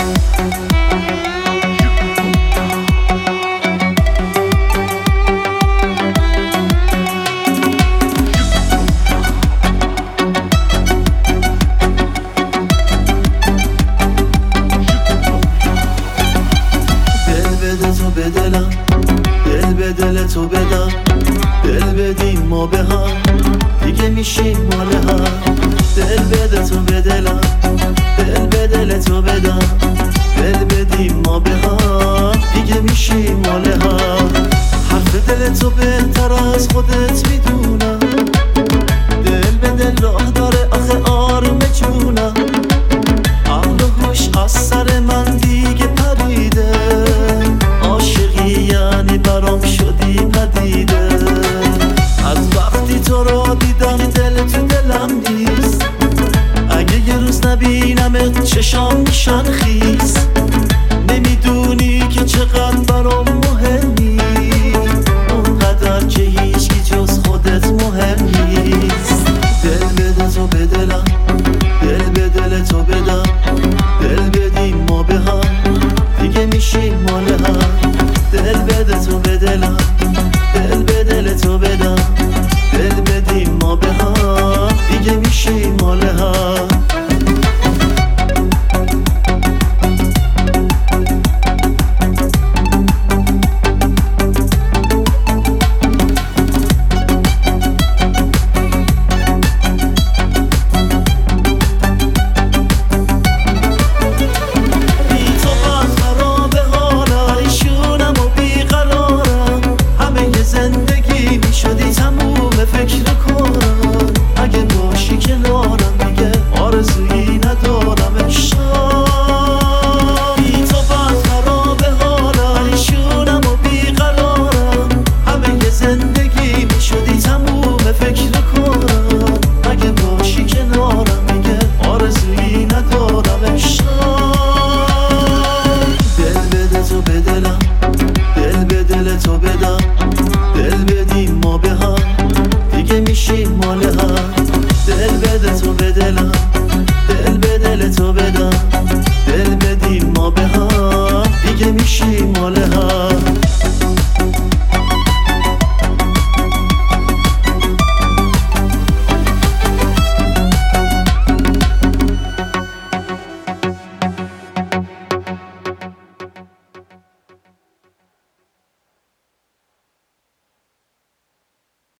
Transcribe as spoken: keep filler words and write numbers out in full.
به دلم، دل به دل تو بدم، دل بدیم ما به هم دیگه میشیم مال هم. دل بده تو به دلم، دل به دل تو بدم، دل بدیم ما به هم دیگه میشیم مال هم. حرف دل تو بهتر از خودت میدونم، دل به دل راه داره آخه آروم جونم. عقل و هوش از سر من دیگه پریده، عاشقی یعنی برام شدی پدیده. از وقتی تو رو دیدم دل تو دلم نیست، اگه یه روز نبینمت چشام میشن خیس. نمیدونی که چقدر برام مهمی،